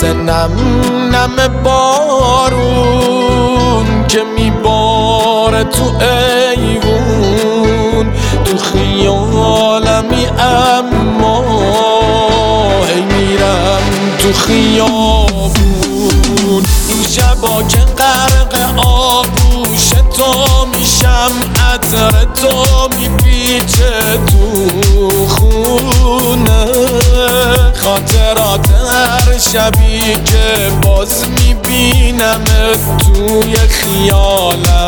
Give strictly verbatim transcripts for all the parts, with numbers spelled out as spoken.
مثل نم نم بارون که میباره تو ایوون، تو خیالمی اما هی میرم تو خیابون. این شبا که غرق آغوش تو میشم، عطر تو میپیچه تو خونه، خاطرات هر شبی که باز میبینم توی خیالم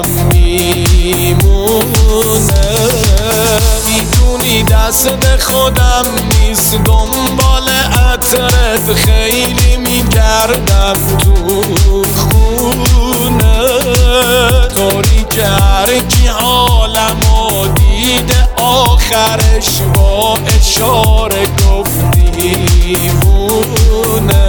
میمونه. میدونی دست خودم نیست، دنبال عطرت خیلی میگردم تو خونه، طوری که هر کی حالمو دیده آخرش با اشاره گفت دیوونه.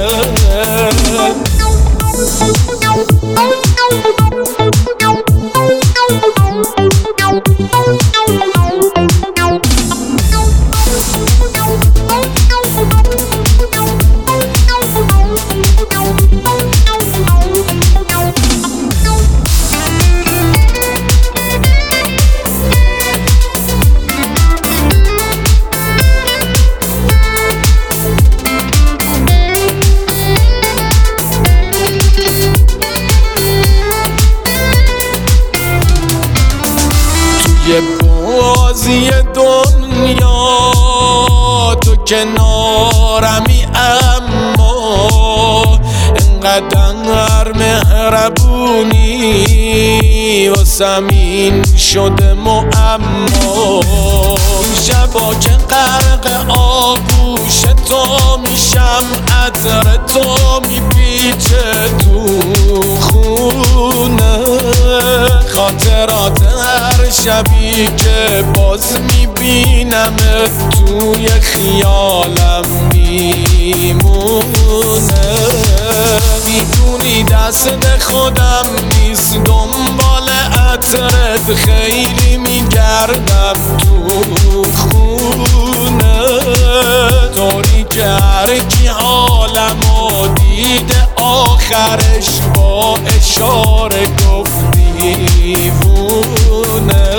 یه بازی دنیا تو کنارمی، اما انقدر مهربونی واسم این شده معما. این شبا که غرق آغوش تو میشم، عطر تو میپیچه تو خونه، خاطرات هر شبی که باز میبینم توی خیالم میمونه. میدونی دست خودم نیست، دنبال عطرت خیلی میگردم تو خونه، طوری که هر کی حالمو دیده آخرش با اشاره گفت دیوونه.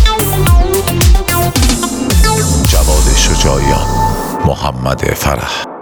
جواد شجاعیان، محمد فرح.